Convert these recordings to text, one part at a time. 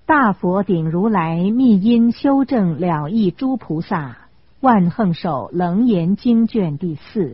大佛顶如来密因修正了义诸菩萨万横手楞严经卷第4。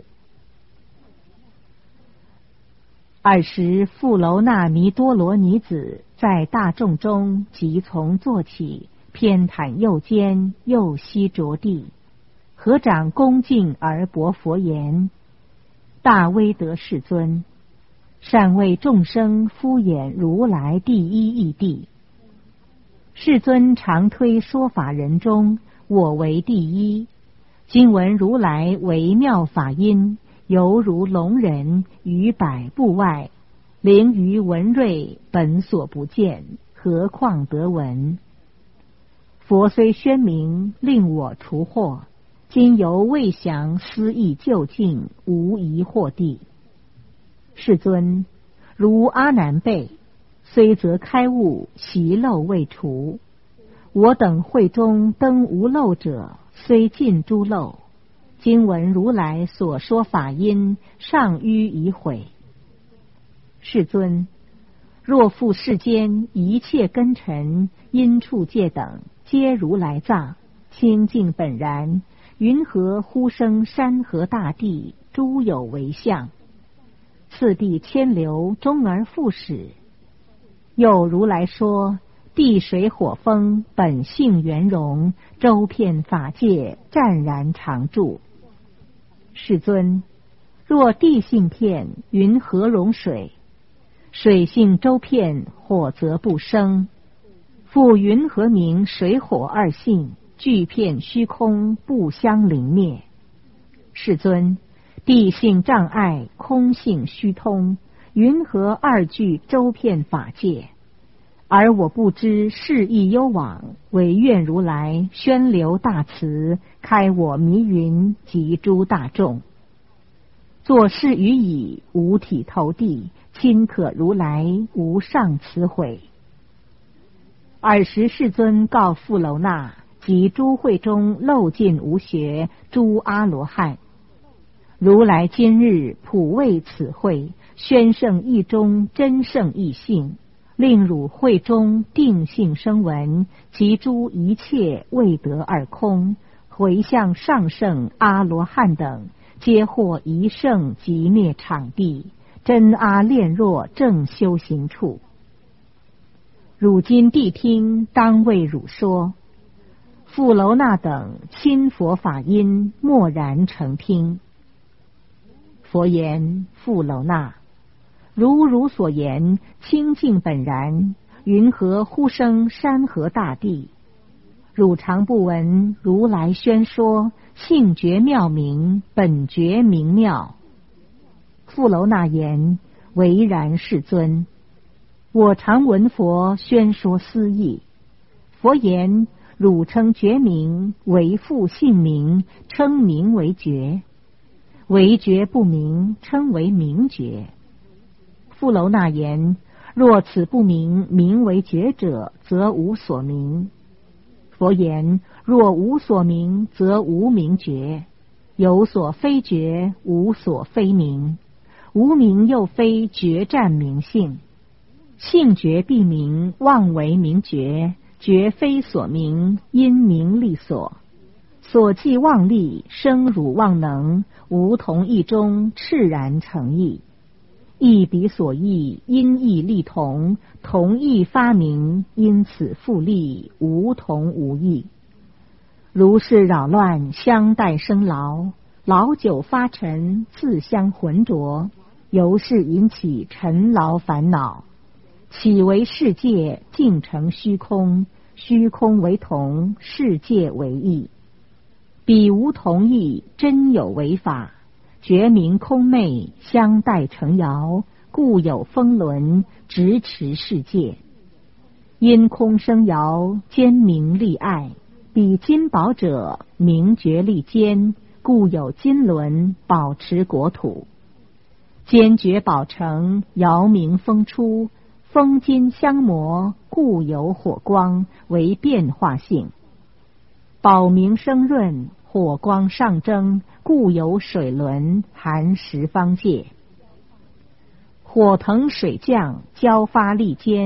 尔时富楼那弥多罗尼子在大众中即从坐起，偏袒右肩，右膝着地，合掌恭敬而薄佛言：大威德世尊，善为众生敷衍如来第一义谛。世尊常推说法人中，我为第一。今闻如来微妙法音，犹如聋人于百步外，灵于文瑞，本所不见，何况得闻？佛虽宣明，令我除惑，今犹未详思意究竟，无疑惑地。世尊，如阿难辈，虽则开悟，习漏未除。我等会中登无漏者，虽尽诸漏。今闻如来所说法音，尚迂已毁。世尊，若复世间一切根尘、因处界等，皆如来藏，清净本然，云何忽生山河大地，诸有为相？次第千流，终而复始。又如来说，地水火风本性圆融，周遍法界，湛然常住。世尊，若地性遍，云何容水？水性周遍，火则不生。复云何名水火二性，俱遍虚空，不相凌灭？世尊，地性障碍，空性虚通，云何二俱周遍法界？而我不知是义幽往，唯愿如来宣流大慈，开我迷云及诸大众。作是语已，五体投地，亲可如来无上慈悔。尔时世尊告富楼那及诸会中漏尽无学诸阿罗汉：如来今日普为此会，宣圣义中真圣义性，令汝会中定性生闻，其诸一切未得二空，回向上圣阿罗汉等，皆获一圣即灭场地，真阿炼若正修行处。汝今谛听，当为汝说。富楼那等亲佛法音，默然诚听。佛言：富楼那，如汝所言，清净本然，云何忽生山河大地？汝常不闻如来宣说，性觉妙明，本觉明妙。富楼那言：唯然世尊，我常闻佛宣说斯义。佛言：汝称觉明，为复性明，称明为觉；为觉不明，称为明觉。富楼那言：若此不明，名为觉者，则无所明。佛言：若无所明，则无明觉；有所非觉，无所非明。无明又非觉占明性，性觉必明，妄为明觉；觉非所明，因明立所。所记妄力，生汝妄能，无同义中，赤然成义。义彼所义，因义立同，同义发明，因此复立，无同无异。如是扰乱，相待生劳，老久发沉，自相浑浊，由是引起尘劳烦恼。岂为世界，尽成虚空，虚空为同，世界为异。彼无同义，真有为法。觉明空昧，相待成摇，故有风轮，直持世界。因空生摇，坚明利爱，彼金宝者，明觉利坚，故有金轮，保持国土。坚决宝成，摇明风出，风金相磨，故有火光，为变化性。宝明生润，火光上蒸，故有水轮，含十方界。火腾水降，交发力坚，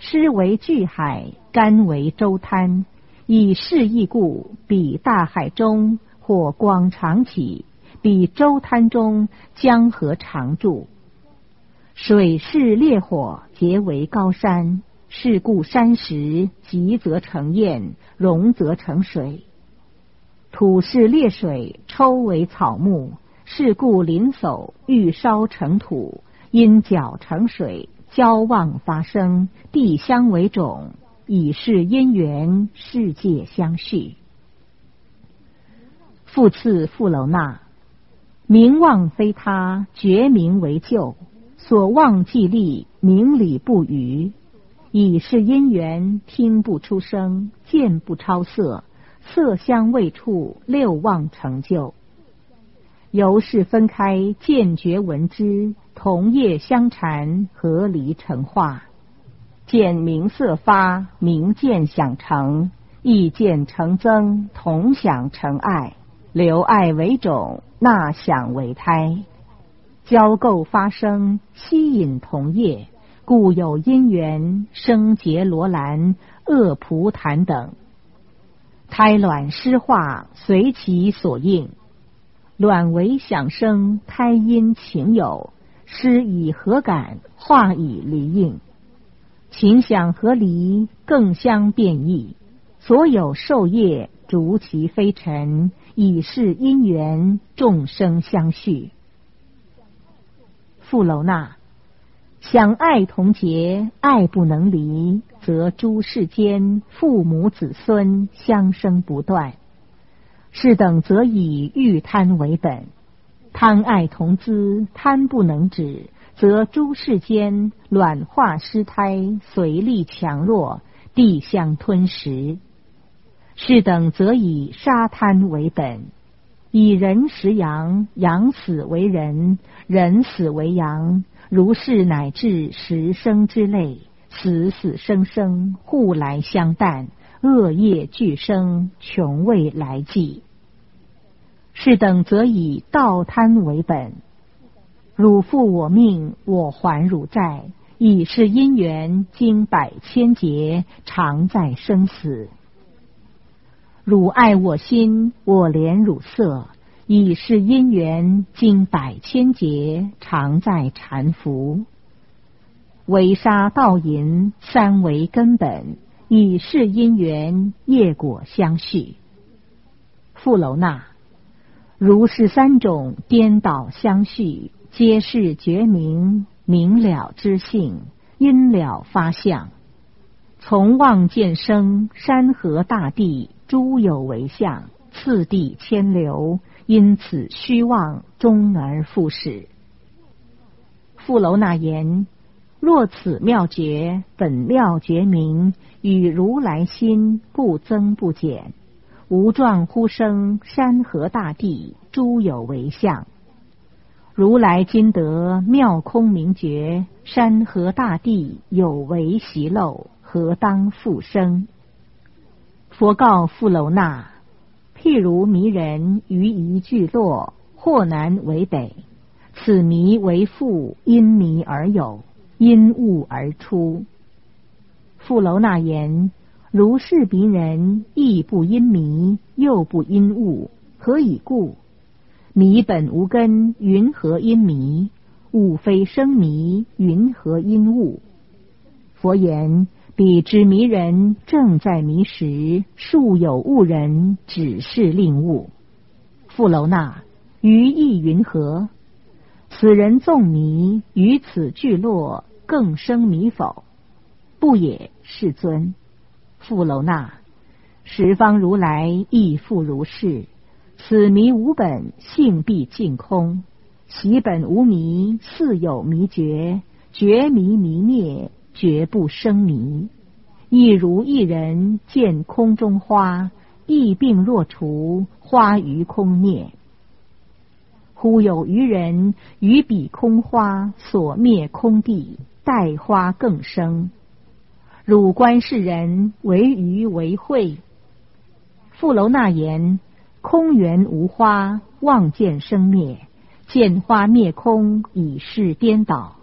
湿为巨海，干为舟滩，以是义故，彼大海中火光常起，彼舟滩中江河常筑。水是烈火，结为高山，是故山石急则成堰，溶则成水。土是烈水，抽为草木，是故林叟欲烧成土，因搅成水，交旺发生，地相为种，以是因缘，世界相续。复次富楼那，名望非他，觉名为救，所望既立，明理不渝，以是因缘，听不出声，见不超色，色香味触，六望成就。由是分开，见觉闻知，同业相缠，合离成化。见明色发，明见想成，意见成增，同想成爱，留爱为种，纳想为胎。交构发生，吸引同业，故有因缘，生结罗兰、恶蒲檀等。胎卵湿化，随其所应。卵为想生，胎因情有，湿以合感，化以离应。情想合离，更相变异。所有受业，逐其非尘，以是因缘，众生相续。富楼那，想爱同结，爱不能离，则诸世间父母子孙相生不断。是等则以欲贪为本，贪爱同资，贪不能止，则诸世间卵化失胎，随力强弱，地相吞食。是等则以杀贪为本，以人食羊，羊死为人，人死为羊，如是乃至十生之类，死死生生，互来相啖，恶业俱生，穷未来际。是等则以道贪为本，汝负我命，我还汝债，以是因缘，经百千劫，常在生死。汝爱我心，我怜汝色，以是因缘，经百千劫，常在缠缚。为杀盗淫，三为根本，以是因缘，业果相续。富楼那，如是三种颠倒相续，皆是觉明，明了知性，因了发相。从望见生，山河大地，诸有为相，次第牵流，因此虚妄，终而复始。富楼那言：若此妙觉，本妙觉明，与如来心不增不减。无状乎生，山河大地，诸有为相。如来今得妙空明觉，山河大地有为习漏，何当复生？佛告富楼那：譬如迷人于一聚落，或南为北，此迷为复，因迷而有，因物而出。富楼那言：如是迷人，亦不因迷，又不因物，何以故？迷本无根，云何因迷？物非生迷，云何因物？佛言：彼之迷人，正在迷时，数有误人，只是令物。富楼那，于意云何？此人纵迷，于此聚落，更生迷否？不也，世尊。富楼那，十方如来亦复如是。此迷无本，性必尽空。习本无迷，似有迷觉，觉迷迷灭，绝不生迷。亦如一人见空中花，疫病若除，花于空灭。忽有余人于彼空花所灭空地，待花更生。汝观世人，为余为慧。富楼那言：空缘无花，望见生灭，见花灭空，以是颠倒。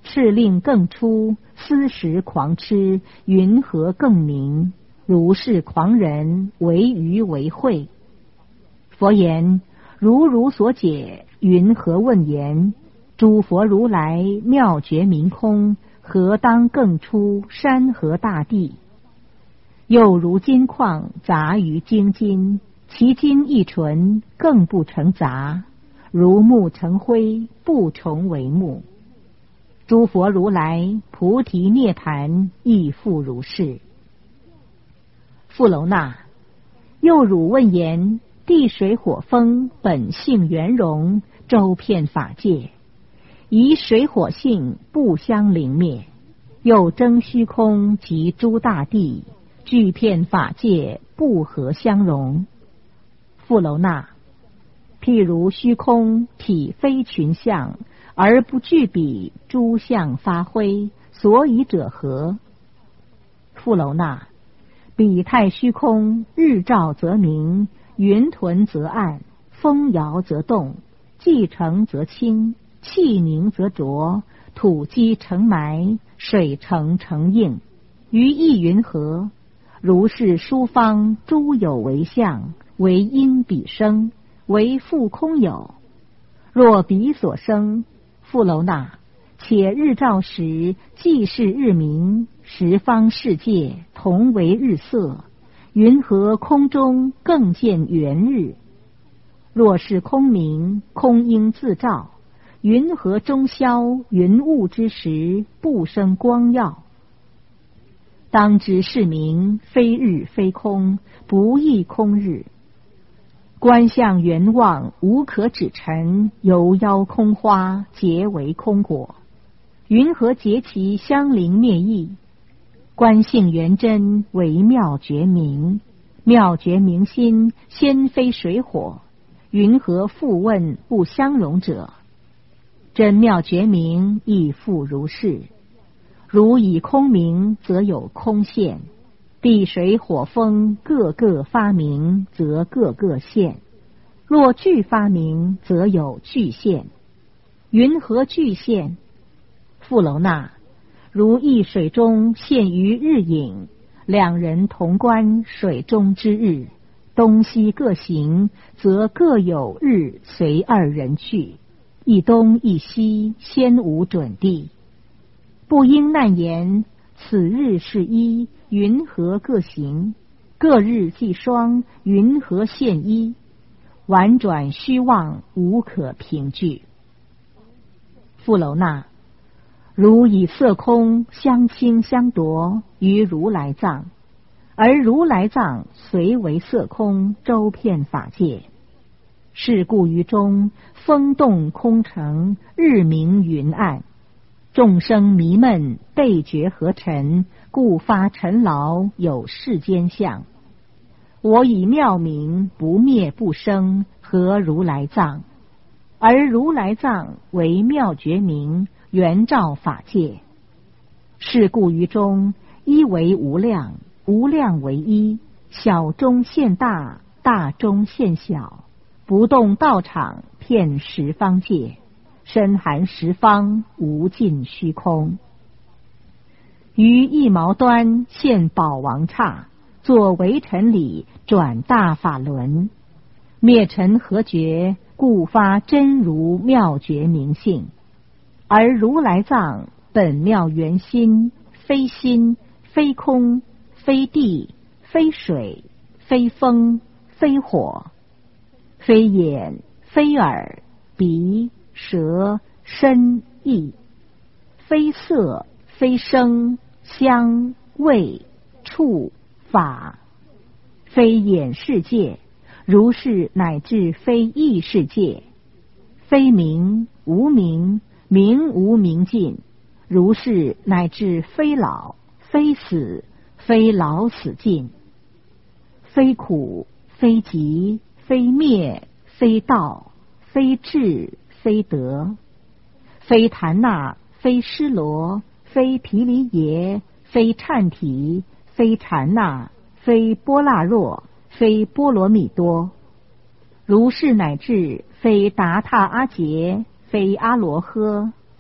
敕令更出，私食狂痴，云何更明？如是狂人，为愚为慧。佛言：如所解，云何问言？诸佛如来妙觉明空，何当更出山河大地？又如金矿杂于精金，其精亦纯，更不成杂。如木成灰，不重为木。诸佛如来菩提涅盘，亦复如是。富楼那，又汝问言：地水火风本性圆融，周遍法界，以水火性不相凌灭，又争虚空及诸大地，俱遍法界，不合相容。富楼那，譬如虚空体非群相，而不具彼诸相发挥，所以者何？富楼那，彼太虚空，日照则明，云屯则暗，风摇则动，气成则清，气凝则浊，土积成埋，水成硬，于意云何？如是诸方诸有为相，为因彼生，为复空有。若彼所生，富楼那，且日照时既是日明，十方世界同为日色，云何空中更见圆日？若是空明，空应自照，云何中宵云雾之时，不生光耀？当知是名非日非空，不异空日。观相圆望，无可指陈，由邀空花，结为空果。云何结其相邻灭异？观性圆真，为妙觉明。妙觉明心，先非水火，云何复问不相容者？真妙觉明，亦复如是。如以空明，则有空现；地水火风各个发明，则各个现。若俱发明，则有俱现。云何俱现？富楼那，如一水中现于日影，两人同观水中之日，东西各行，则各有日随二人去，一东一西，先无准地。不应难言，此日是一，云何各行？各日既双，云何现一？婉转虚妄，无可凭据。富楼那，如以色空相侵相夺于如来藏，而如来藏虽为色空，周遍法界。是故于中，风动空成，日明云暗，众生迷闷，背觉合尘，故发尘劳，有世间相。我以妙明，不灭不生，合如来藏，而如来藏为妙觉明，圆照法界。是故于中，一为无量，无量为一，小中现大，大中现小，不动道场，遍十方界，深含十方，无尽虚空。于一毛端现宝王刹，作为尘理，转大法轮，灭尘合觉，故发真如妙觉明性。而如来藏本妙圆心，非心，非空，非地，非水，非风，非火，非眼，非耳，鼻，舌，身，意，非色，非声，香，味，触，法，非眼世界，如是乃至非意世界，非明无明，明无明尽，如是乃至非老非死，非老死尽，非苦非集，非灭非道，非智非得，非檀那，非尸罗，非毗梨耶，非忏提，非禅那，非波那若，非波罗蜜多，如是乃至非达他阿劫，非阿罗诃，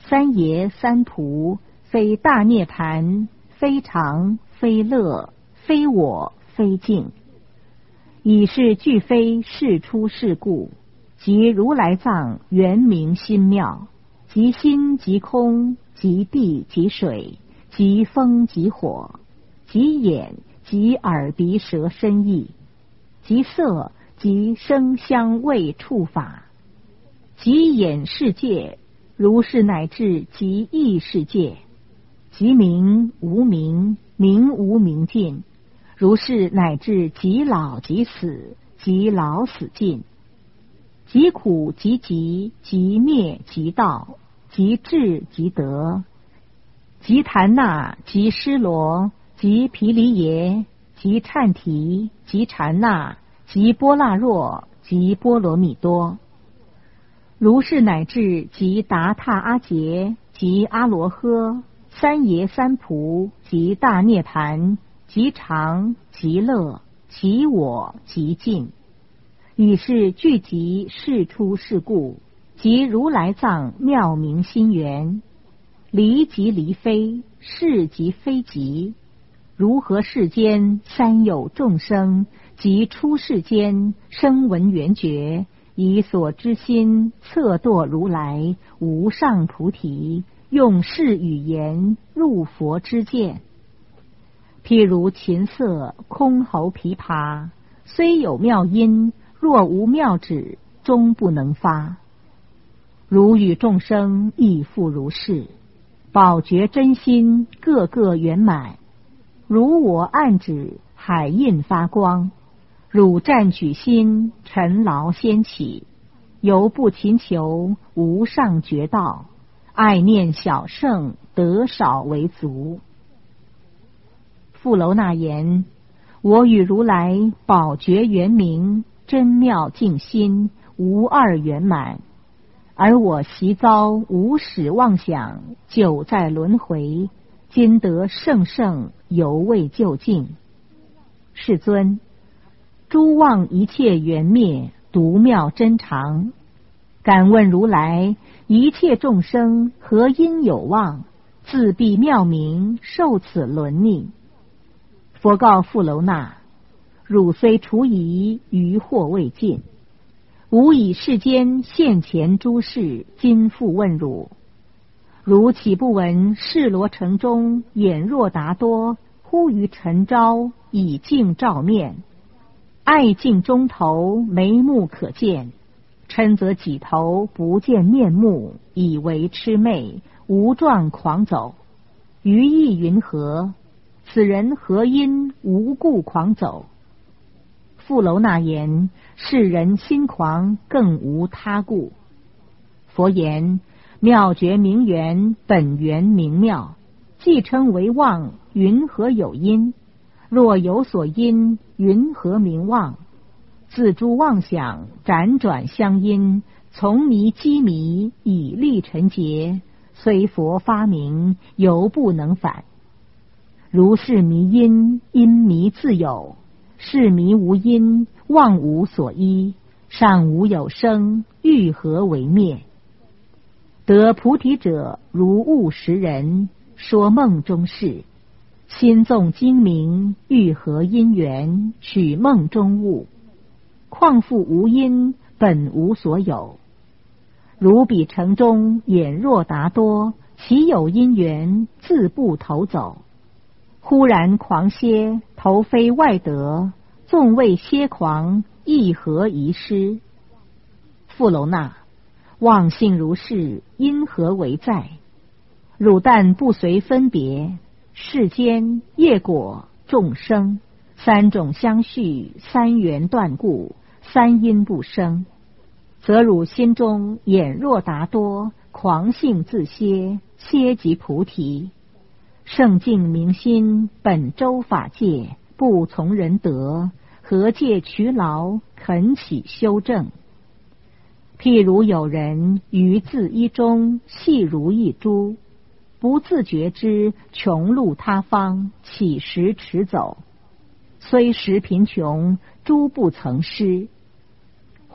三爷三仆，非大涅盘，非常，非乐，非我，非净，以是俱非事出事故，即如来藏圆明心妙，即心即空，即地即水，即风即火，即眼即耳鼻舌身意，即色即声香味触法，即眼世界，如是乃至即意世界，即名无名，名无明尽，如是乃至即老即死，即老死尽，即苦即集，即灭即道，即智即得，即檀那，即尸罗，即毗梨耶，即忏提，即禅那，即波那若，即波罗蜜多，如是乃至即达他阿劫，即阿罗诃，三爷三仆，即大涅盘，即常，即乐，即我，即净，以是聚集事出事故，即如来藏妙明心圆，离即离非，是即非即，如何世间三有众生，即出世间声闻缘觉，以所知心测度如来无上菩提，用是语言入佛之见。譬如琴瑟箜篌琵琶，虽有妙音，若无妙旨，终不能发。如与众生亦复如是，宝觉真心个个圆满，如我暗指，海印发光，汝战举心，尘劳先起，犹不勤求无上觉道，爱念小圣，得少为足。富楼那言：我与如来宝觉圆明，真妙净心，无二圆满，而我习遭无始妄想，久在轮回，今得圣圣，犹未究竟。世尊，诸妄一切缘灭，独妙真常。敢问如来，一切众生何因有妄，自闭妙明，受此轮佞？佛告富楼那：汝虽除疑，余惑未尽。吾以世间现前诸事，今复问汝：汝岂不闻示罗城中眼若达多，忽于晨朝，以镜照面，爱镜中头，眉目可见，嗔则己头，不见面目，以为魑魅，无状狂走，于意云何？此人何因无故狂走？富楼那言：世人心狂，更无他故。佛言：妙觉明圆，本源明妙，既称为妄，云何有因？若有所因，云何名妄？自诸妄想，辗转相因，从迷积迷，以立尘劫，虽佛发明，犹不能返。如是迷因，因迷自有，是迷无因，妄无所依，尚无有生，欲何为灭？得菩提者，如悟识人，说梦中事，心纵精明，欲合因缘，取梦中物，况复无因，本无所有。如彼城中眼若达多，其有因缘，自不投走。忽然狂歇，投非外得，纵未歇狂，亦何遗失？富楼那，妄性如是，因何为在？汝但不随分别，世间业果众生，三种相续，三缘断故，三因不生，则汝心中眼若达多，狂性自歇，歇即菩提。圣净明心，本周法界，不从人得，何借劬劳，恳起修正？譬如有人于自衣中，细如一珠，不自觉之，穷路他方，乞食驰走，虽时贫穷，珠不曾失。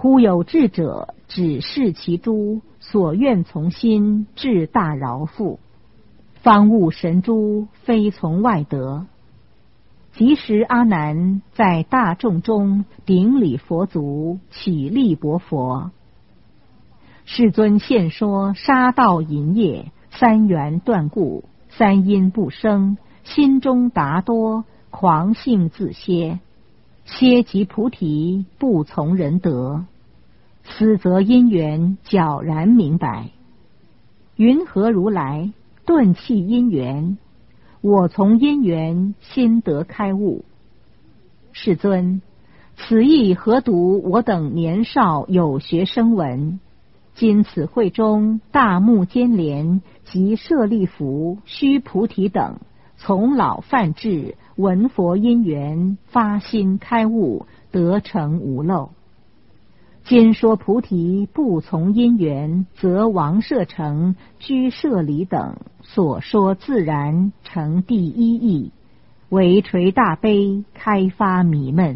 忽有智者指示其诸，所愿从心，至大饶富。方悟神珠，非从外得。即时阿难在大众中顶礼佛足，起立薄佛。世尊现说杀盗淫业，三缘断故，三因不生，心中达多，狂性自歇。歇即菩提，不从人得。此则因缘皎然明白。云何如来顿弃因缘？我从因缘心得开悟。世尊，此意何独我等年少有学声闻？今此会中大目犍连及舍利弗、须菩提等，从老犯智，闻佛因缘，发心开悟，得成无漏。今说菩提不从因缘，则王舍城、居舍离等所说自然成第一义，为垂大悲，开发迷闷。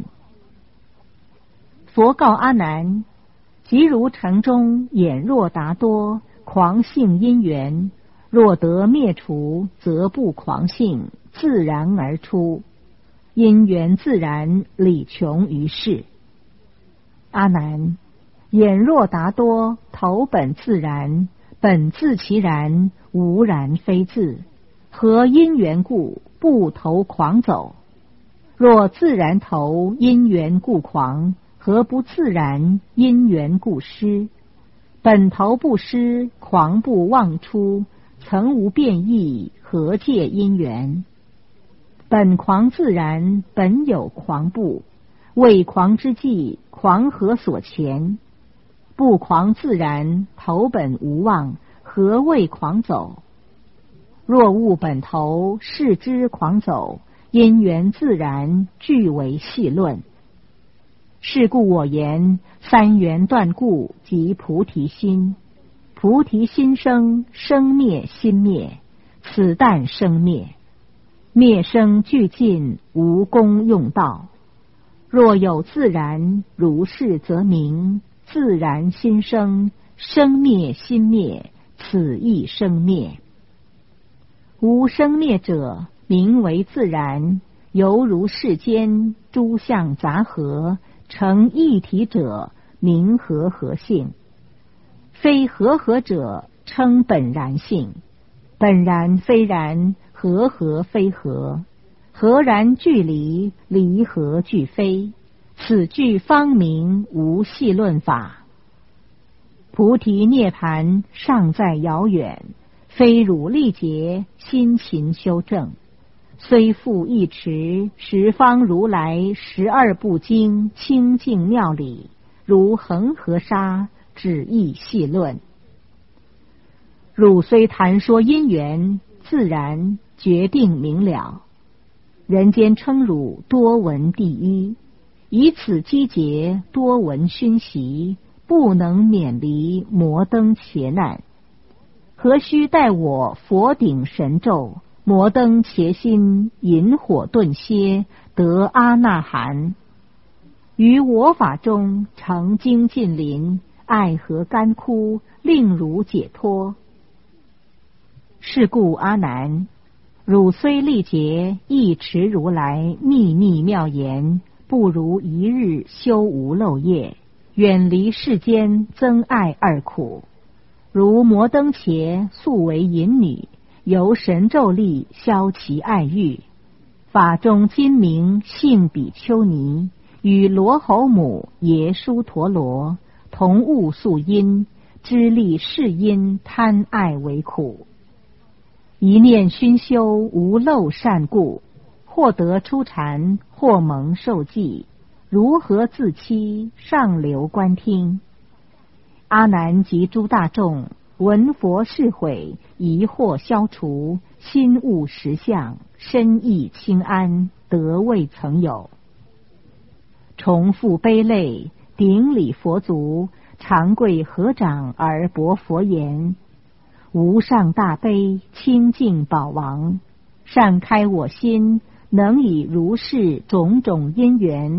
佛告阿难：即如城中眼若达多，狂性因缘，若得灭除，则不狂性，自然而出。因缘自然，理穷于世。阿难，眼若达多，头本自然，本自其然，无然非自。何因缘故，不投狂走？若自然投，因缘故狂，何不自然，因缘故失？本投不失，狂不妄出，曾无变异，何借因缘？本狂自然，本有狂不，为狂之际，狂何所前？不狂自然，头本无妄，何谓狂走？若悟本头，视之狂走，因缘自然，俱为细论。是故我言，三缘断故，即菩提心。菩提心生，生灭心灭，此但生灭。灭生俱尽，无功用道。若有自然，如是则明。自然心生，生灭心灭，此亦生灭。无生灭者，名为自然，犹如世间诸相杂合，成一体者，名和合性。非和合者，称本然性。本然非然，和合非合。合然俱离，离合俱非。此句方明，无细论法。菩提涅盘尚在遥远，非汝力竭，辛勤修正。虽复一持，十方如来12部经清净妙理，如恒河沙，只意细论。汝虽谈说因缘，自然决定明了。人间称汝多闻第一，以此积劫多闻熏习，不能免离摩登伽难。何须待我佛顶神咒，摩登伽心引火顿歇，得阿那含。于我法中成精尽临，爱河干枯，令汝解脱。是故阿难，汝虽历劫，亦持如来秘密妙言，不如一日修无漏业，远离世间增爱二苦。如摩登伽素为淫女，由神咒力消其爱欲。法中今明性比丘尼，与罗侯母耶输陀罗同悟宿因，知力是因贪爱为苦。一念熏修无漏善故，或得初禅，或蒙受记，如何自欺？上流观听。阿难及诸大众闻佛示诲，疑惑消除，心悟实相，身意清安，得未曾有。重复悲泪，顶礼佛足，长跪合掌而薄佛言：无上大悲清净宝王，善开我心，能以如是种种因缘，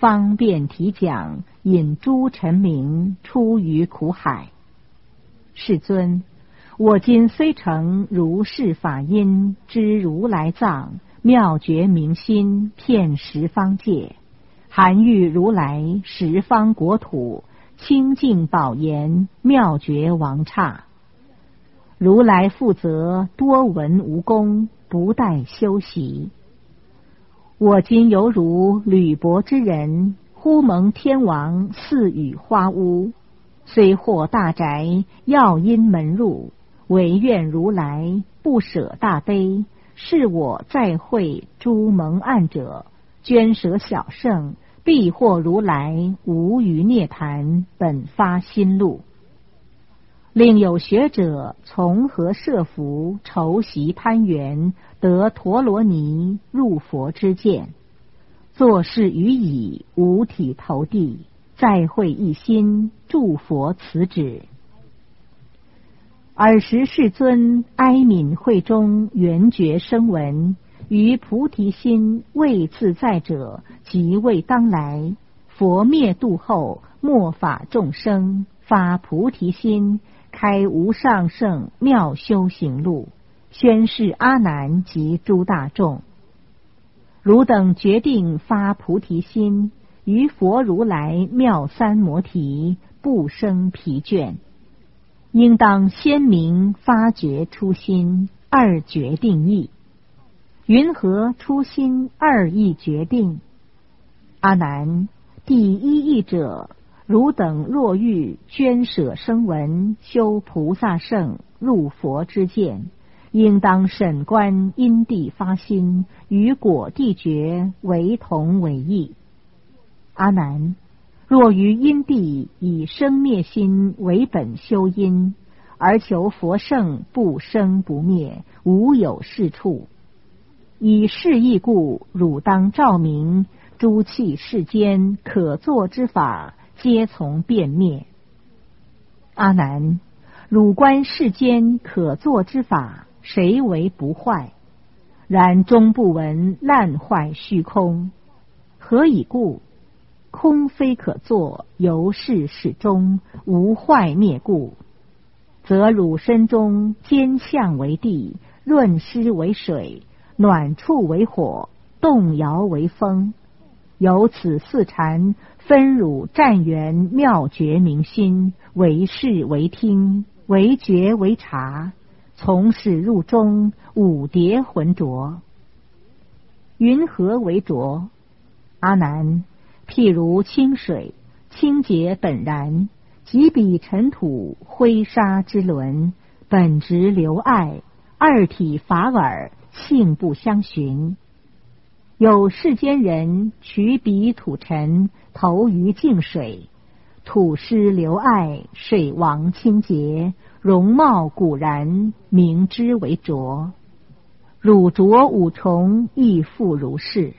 方便提讲，引诸臣民出于苦海。世尊，我今虽成如是法音，知如来藏，妙觉明心，遍十方界，含喻如来十方国土，清净宝严，妙觉王刹。如来负责多闻无功，不待修习。我今犹如履薄之人，忽蒙天王赐予花屋，虽获大宅，要因门入，唯愿如来不舍大悲，是我再会诸蒙岸者，捐舍小圣，必获如来无余涅盘，本发心路。另有学者从何设福，筹习攀缘，得陀罗尼入佛之见，作事于已，五体投地，再会一心，祝佛此旨。尔时世尊哀悯会中，圆觉声闻，于菩提心未自在者，即未当来。佛灭度后，末法众生发菩提心，开无上圣妙修行路，宣示阿难及诸大众：汝等决定发菩提心，于佛如来妙三摩提，不生疲倦。应当鲜明发觉初心，二决定义。云何初心二义决定？阿难，第一义者，汝等若欲捐舍声闻，修菩萨圣，入佛之见，应当审观因地发心，与果地觉为同为异。阿难，若于因地以生灭心为本修因，而求佛圣不生不灭，无有是处。以是义故，汝当照明，诸器世间可作之法，皆从变灭。阿难，汝观世间可作之法，谁为不坏？然终不闻烂坏虚空。何以故？空非可作，由是始终，无坏灭故。则汝身中坚相为地，润湿为水，暖处为火，动摇为风。由此四禅分汝占缘妙觉明心，为视为听，为觉为察，从始入终，五叠浑浊。云何为浊？阿难，譬如清水，清洁本然，即彼尘土灰沙之轮，本质流爱，二体法耳，性不相寻。有世间人取彼土尘，投于净水，土湿流爱，水王清洁，容貌古然，名之为浊。汝浊五重，亦复如是。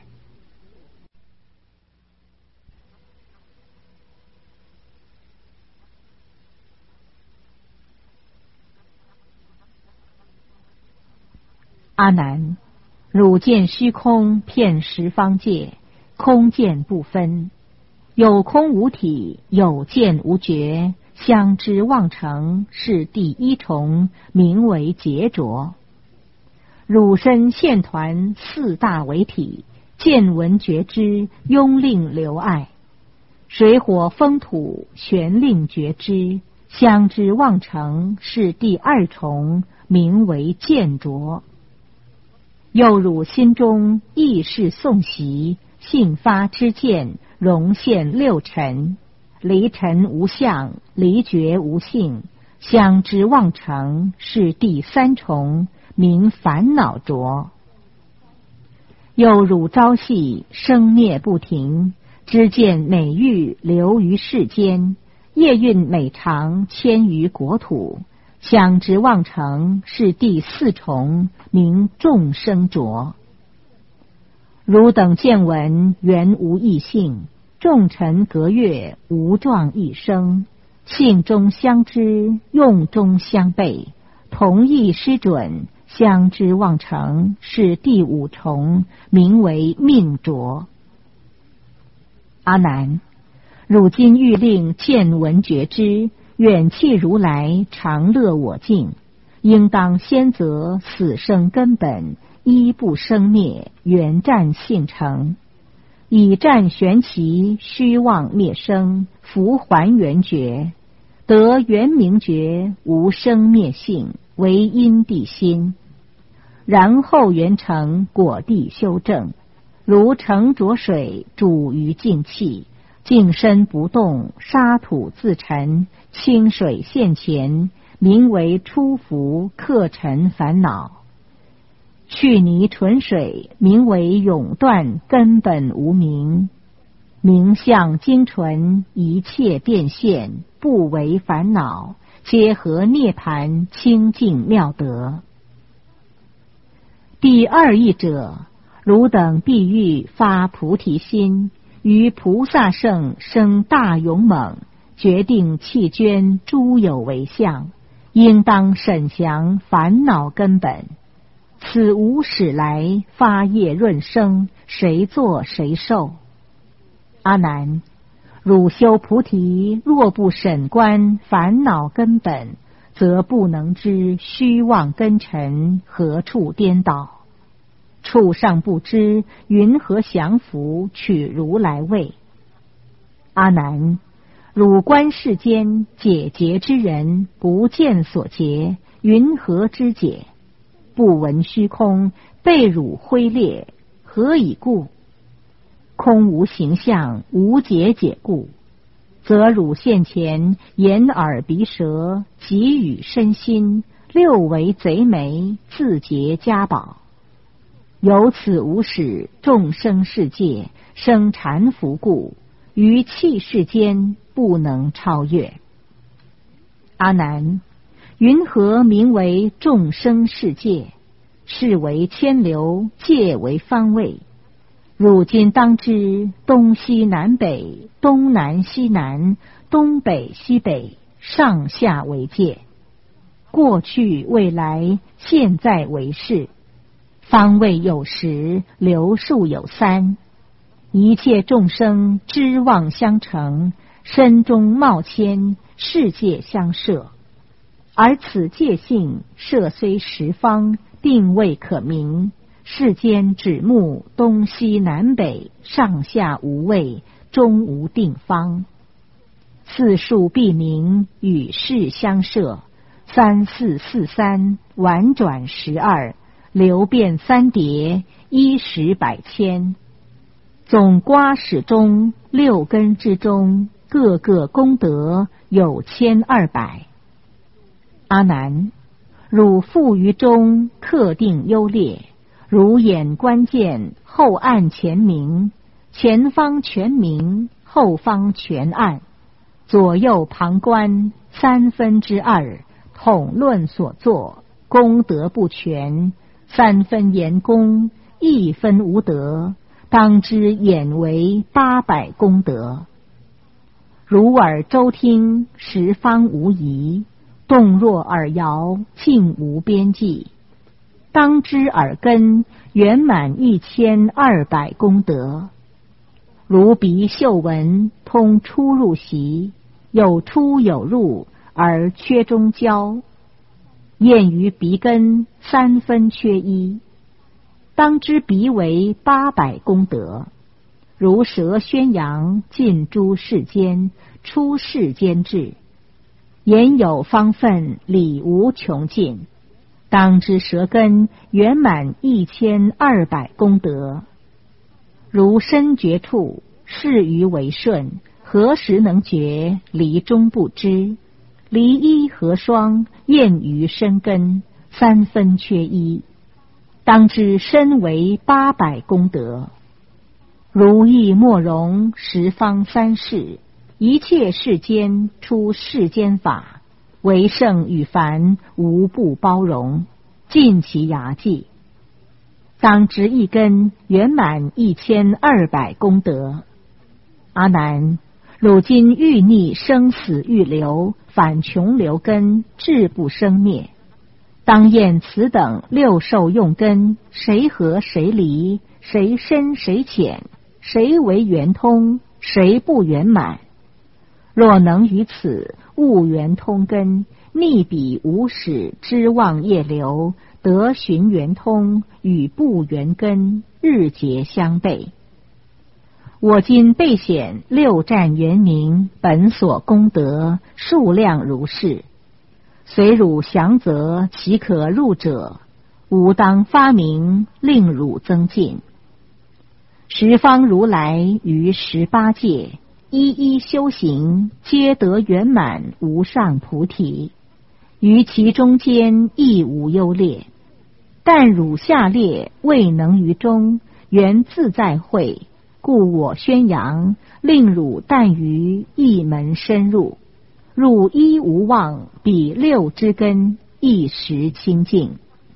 阿难，汝见虚空遍十方界，空见不分，有空无体，有见无觉，相知妄成，是第一重，名为劫浊。汝身现团四大为体，见闻觉知，拥令流爱，水火风土玄令觉知，相知妄成，是第二重，名为见浊。又汝心中意识诵习，信发知见，容现六尘，离尘无相，离觉无性，相知妄成，是第三重，名烦恼浊。又汝朝夕生灭不停，知见美玉流于世间，业运美常迁于国土，相知妄成，是第四重，名众生浊。汝等见闻原无异性，众尘隔越，无状异生，性中相知，用中相悖，同意失准，相知妄成，是第五重，名为命浊。 阿难，汝今欲令见闻觉知，远弃如来常乐我净，应当先择死生根本，一不生灭，缘战性成，以战玄奇，虚妄灭生，福还原觉，得圆明觉，无生灭性，为因地心，然后圆成果地修正，如盛浊水，煮于净气，净身不动，沙土自沉，清水现前，名为出伏，克尘烦恼。去泥纯水，名为永断，根本无明。名相精纯，一切变现，不为烦恼，皆合涅盘，清净妙德。第二义者，汝等必欲发菩提心，于菩萨圣生大勇猛，决定弃捐诸有为相，应当审详烦恼根本。此无始来发业润生，谁作谁受？阿难，汝修菩提，若不审观烦恼根本，则不能知虚妄根尘何处颠倒。处上不知，云何降伏取如来位？阿难，汝观世间解结之人，不见所结，云何知解？不闻虚空，被汝挥裂，何以故？空无形象，无解解故，则汝现前眼耳鼻舌及与身心，六为贼眉，自结家宝。由此无始众生世界生缠缚故，于气世间不能超越。阿难，云何名为众生世界？是为千流，界为方位。汝今当知，东西南北，东南西南，东北西北，上下为界。过去未来，现在为世。方位有10，流数有3。一切众生知妄相成，身中冒迁，世界相摄。而此界性设虽十方，定位可明。世间指目东西南北，上下无位，中无定方。四数必明，与世相摄。3、4、4、3，婉转12，流变3叠，依时百千。总刮始中，6根之中，各个功德有1200。阿难，汝复于中，克定优劣，如眼观见，后暗前明，前方全明，后方全暗，左右旁观2/3，统论所作，功德不全，3分言功，1分无德，当知眼为800功德。如耳周听，十方无疑，动若耳摇，尽无边际。当知耳根圆满1200功德。如鼻嗅闻，通出入息，有出有入，而缺中交。验于鼻根3分缺1，当知鼻为800功德。如舌宣扬，尽诸世间，出世间智。言有方分，理无穷尽，当知舌根圆满1200功德。如身觉处，事于为顺，何时能觉？离中不知。离一合双，验于身根3分缺1，当知身为800功德。如意莫容，十方3世，一切世间出世间法，为圣与凡无不包容，尽其牙际。当知一根圆满1200功德。阿难，汝今欲逆生死欲流，反穷流根，志不生灭。当验此等6受用根，谁合谁离，谁深谁浅，谁为圆通， 谁不圆满？若能于此物圆通根，逆彼无始之妄业流，得寻圆通，与不圆根日结相悖。我今备显六战圆明，本所功德数量如是。随汝详则，其可入者，吾当发明，令汝增进。十方如来于18界，一一修行，皆得圆满无上菩提，于其中间亦无优劣。但汝下列未能于中，缘自在会，故我宣扬，令汝但于一门深入，入一无妄，彼六之根，一时清净。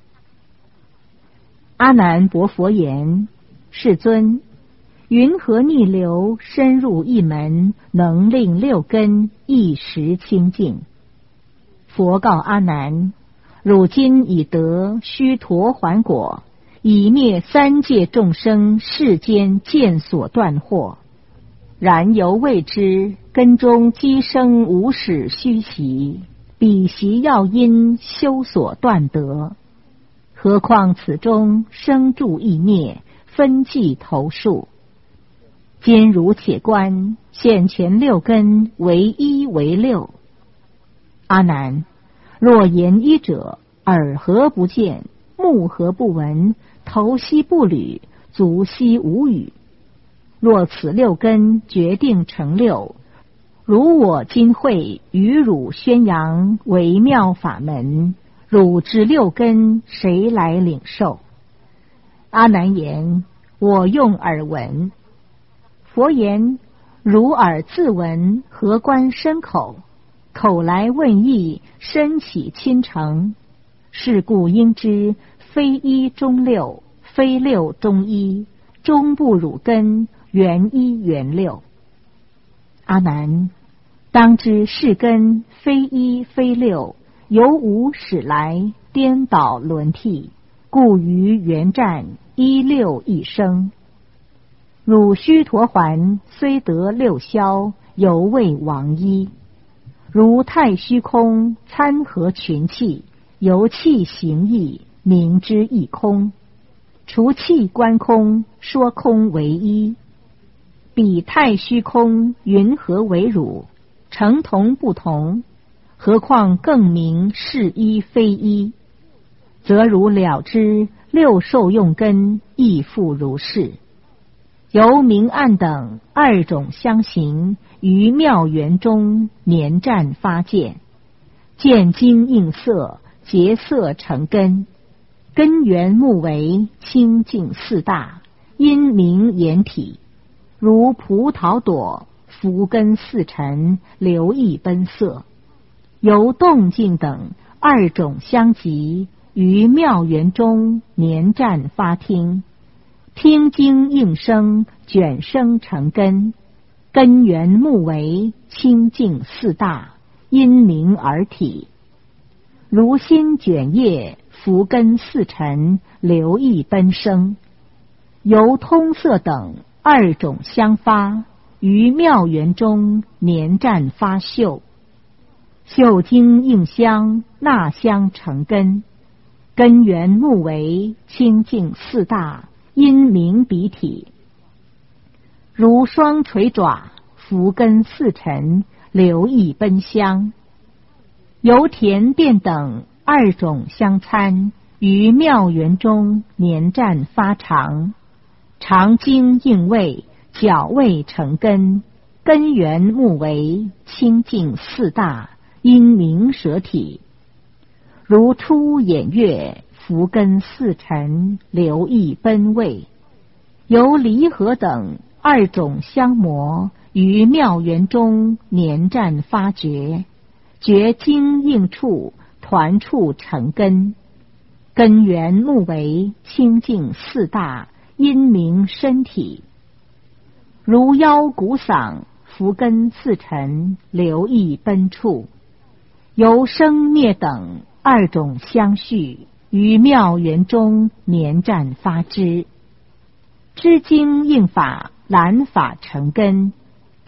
阿难薄佛言：世尊，云何逆流深入一门，能令六根一时清净？佛告阿难：汝今已得须陀洹果，以灭三界众生世间见所断惑。然犹未知根中积生无始虚习，彼习要因修所断得。何况此中生住异灭，分际头数。今汝且观，现前六根为一为六。阿难，若言一者，耳何不见，目何不闻，头悉不履，足悉无语。若此六根决定成六，如我今会与汝宣扬为妙法门，汝之六根谁来领受？阿难言：我用耳闻。佛言：汝耳自闻，何关身口？口来问意，身起亲诚。是故应知，非一中六，非六中一，中不辱根，圆一圆六。阿难，当知是根非一非六，由无始来，颠倒轮替，故于圆战一六一生。汝须陀洹虽得六消，犹未亡一。如太虚空参合群气，由气行义，名之一空。除气观空，说空为一。彼太虚空云何为汝？成同不同，何况更名是一非一？则汝了知六受用根亦复如是。由明暗等二种相形，于妙缘中黏占发见，见精应色，结色成根，根源目为清净四大，因明眼体。如葡萄朵，伏根四尘，流溢奔色。由动静等二种相集，于妙缘中黏占发听，听经应声，卷生成根，根源目为清净四大，因明而体。如心卷叶，伏根四尘，流溢奔生。由通色等二种相发，于妙缘中黏占发嗅，嗅经应香，纳香成根，根源目为清净四大，因明彼体。如双垂爪，伏根四尘，流溢奔香。由田变等二种相参，于妙缘中黏占发长，长经应味，角味成根，根源目为清净四大，因明舍体。如出眼月，伏根四尘，流溢奔味。由离合等二种相磨，于妙缘中黏占发觉，觉经应处，团处成根，根源目为清净四大，因明身体。如腰骨嗓，伏根四尘，流溢奔处。由生灭等二种相续，于妙缘中黏占发知。知经应法，览法成根，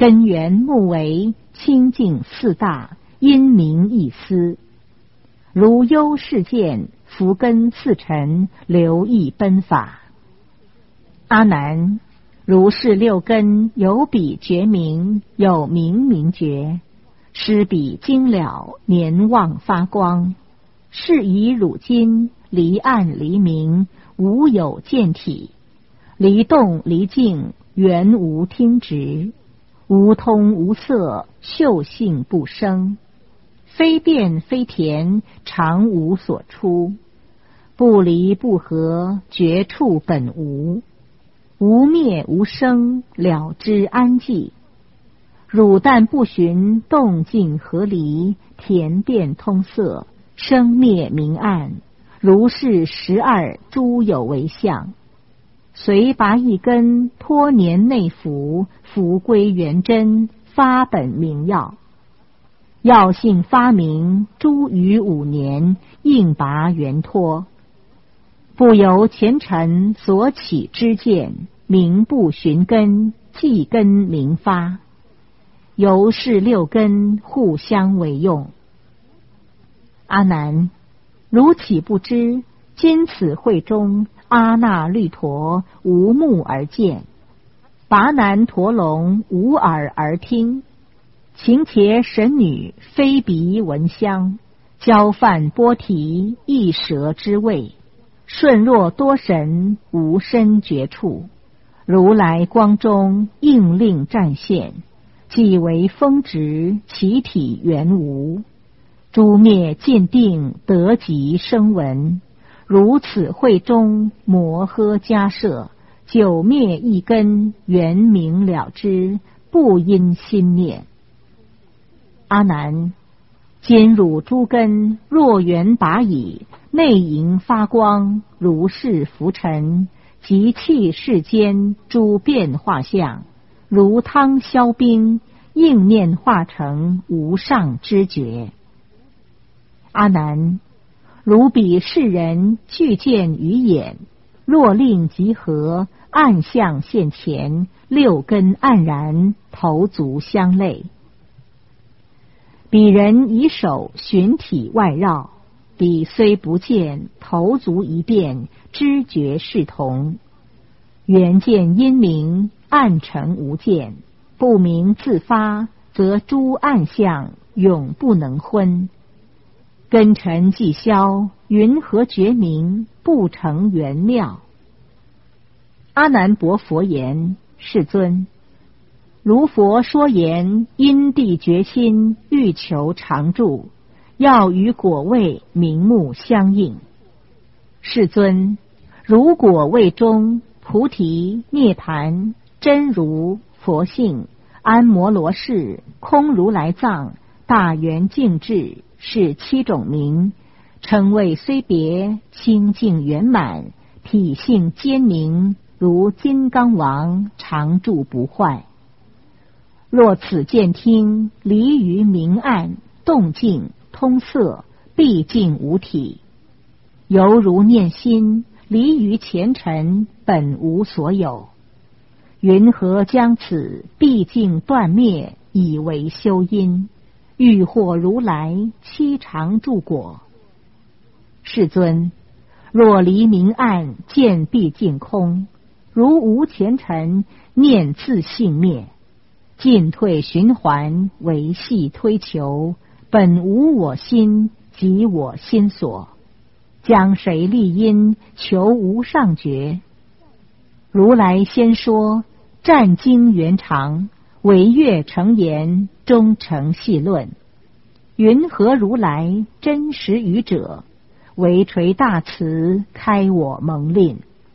根源目为清净四大，因明一思。如幽世见，伏根次尘，流溢奔法。阿难，如是六根有彼觉明，有明明觉，施彼精了，年望发光。是以汝今离暗离明，无有见体，离动离静，原无听执，无通无色，嗅性不生，非变非田，常无所出，不离不合，绝处本无，无灭无生，了知安寂。汝但不寻动静合离，田变通色，生灭明暗，如是12诸有为相，随拔一根，脱年内服，复归原真，发本明药。药性发明，诸余5年，应拔原脱。不由前尘所起之见，名不寻根，即根明发。由是六根互相为用。阿难，汝岂不知今此会中，阿那律陀无目而见，拔难陀龙无耳而听，情伽神女非鼻闻香，交饭波提一舌之味，顺若多神无身觉处。如来光中应令暂现，即为风直，其体原无。诸灭尽定，得即生闻。如此会中，摩诃迦摄，久灭一根，圆明了之，不因心念。阿难，今汝诸根若缘拔矣，内盈发光，如是浮尘，即弃世间诸变化相，如汤消冰，应念化成无上知觉。阿难，如彼世人具见于眼，若令集合，暗相现前，六根黯然，头足相类。彼人以手寻体外绕，彼虽不见，头足一变，知觉是同。缘见因明，暗成无见，不明自发，则诸暗相永不能昏。根尘既消，云何觉明，不成圆妙？阿难薄佛言：世尊，如佛说言，因地决心，欲求常住，要与果位名目相应。世尊，如果位中菩提、涅盘、真如、佛性、安摩罗氏、空如来藏、大圆净智，是7种名，称谓虽别，清净圆满，体性坚明，如金刚王，常住不坏。若此见听，离于明暗，动静通色，毕竟无体，犹如念心，离于前尘，本无所有。云何将此毕竟断灭，以为修因？欲获如来七常住果。世尊，若离明暗，见毕竟空，如无前尘，念自性灭，进退循环，维系推求，本无我心，即我心所，将谁立因，求无上觉？如来先说，战经圆长，惟悦成言，终成细论。云何如来真实语者？唯垂大慈，开我蒙令。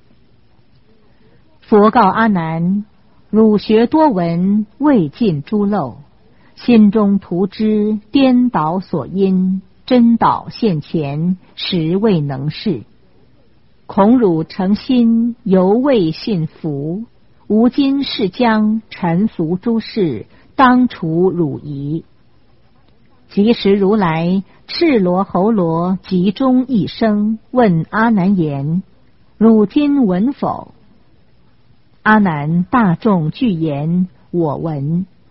佛告阿难：汝学多闻，未尽诸漏，心中图知，颠倒所因，真导现前，实未能事。恐汝诚心，犹未信服。吾今是将尘俗诸事，当除汝疑。即时如来赤罗侯罗集中一声，问阿难言：汝今闻否？阿难大众具言：我闻。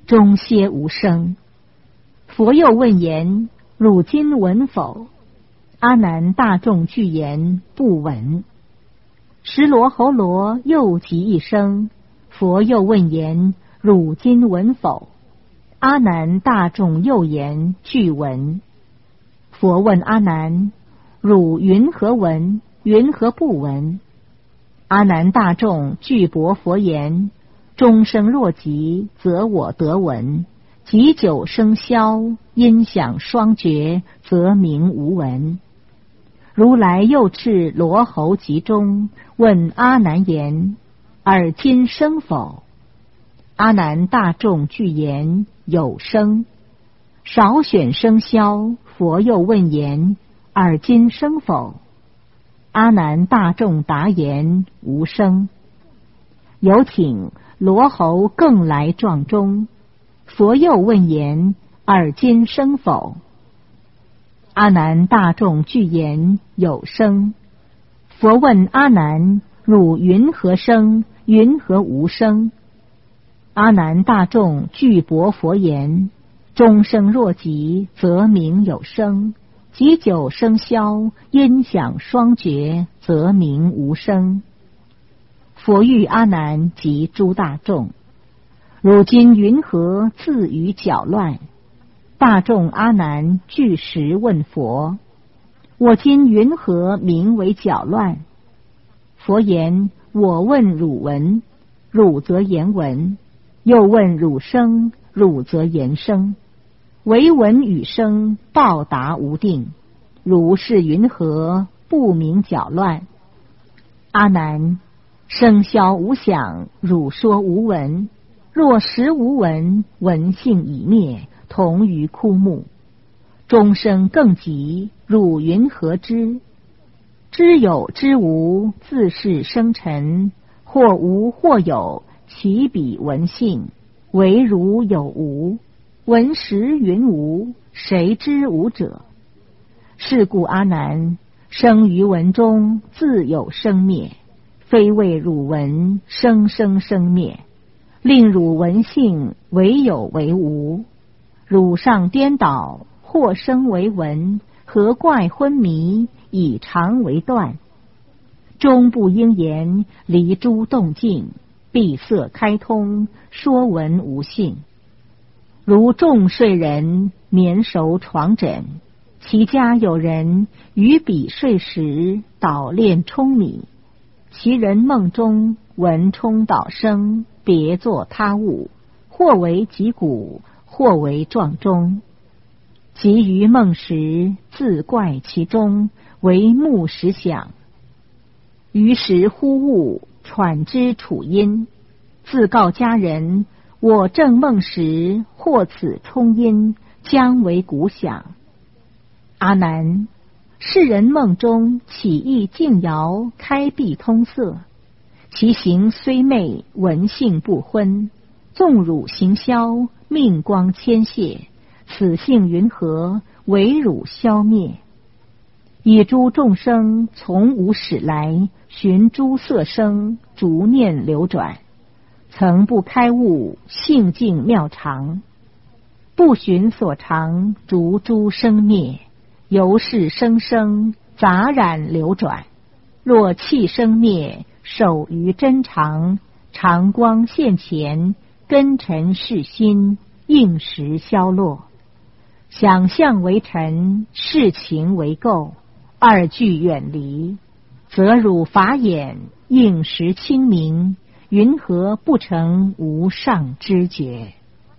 终歇无声。佛又问言：汝今闻否？阿难大众俱言：不闻。时罗侯罗又即一声，佛又问言：汝今闻否？阿难大众又言：俱闻。佛问阿难：汝云何闻？云何不闻？阿难大众俱驳佛言：终生若极，则我得闻；及久生消，音响双绝，则名无闻。如来又斥罗侯集中，问阿难言：尔今生否？阿难大众俱言：有生。少选生消，佛又问言：尔今生否？阿难大众答言：无生。有请罗侯更来状中，佛又问言：尔今生否？阿难大众俱言：有生。佛问阿难：汝云何生？云何无生？阿难大众俱驳佛言：终生若极，则名有生；及久生消，音响双绝，则名无生。佛欲阿难及诸大众：汝今云何自于搅乱？大众阿难俱实问佛：我今云何名为搅乱？佛言：我问汝闻，汝则言闻；又问汝生，汝则言生。唯闻与生，报答无定。如是云何，不名搅乱？阿难，生消无想，汝说无闻。若实无闻，闻性已灭，同于枯木。终生更极，汝云何知？知有知无，自是生尘。或无或有，其彼闻性。唯汝有无，闻实云无，谁知无者？是故阿难，生于闻中，自有生灭，非谓汝闻生生生灭，令汝闻性为有为无。汝上颠倒，或生为闻，何怪昏迷，以常为断。终不应言，离诸动静，闭塞开通，说闻无性。如众睡人，眠熟床枕，其家有人于彼睡时，捣炼舂米，其人梦中闻冲捣声，别作他物，或为击鼓，或为撞钟。及于梦时，自怪其中，为目时响。于时忽悟，喘之处音，自告家人：我正梦时，或此冲音，将为鼓响。阿难，世人梦中起意静摇，开闭通塞，其行虽昧，闻性不昏。纵汝行消，命光牵谢，此性云何，唯汝消灭？以诸众生从无始来，寻诸色声，逐念流转，曾不开悟，性境妙常。不寻所常，逐诸生灭，由是生生，杂染流转。若气生灭，守于真常，常光现前，根尘是心，应时消落。想象为尘，事情为垢，二俱远离，则汝法眼，应时清明，云何不成无上知觉？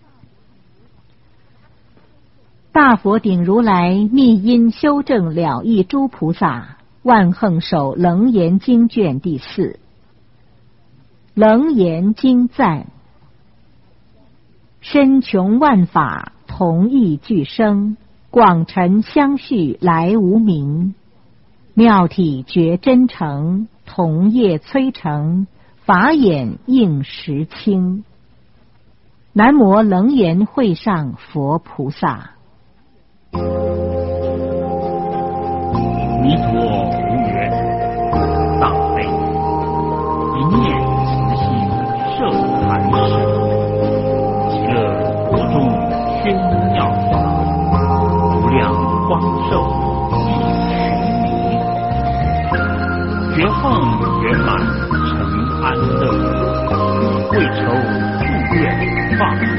大佛顶如来密因修正了义诸菩萨，万横首楞严经卷第4。楞严经赞：身穷万法，同义俱生，广尘相续来无明。妙体觉真诚，同业摧成，法眼应时清。南无楞严会上佛菩萨。 弥陀无缘，大悲，一念慈心摄凡世，极乐放。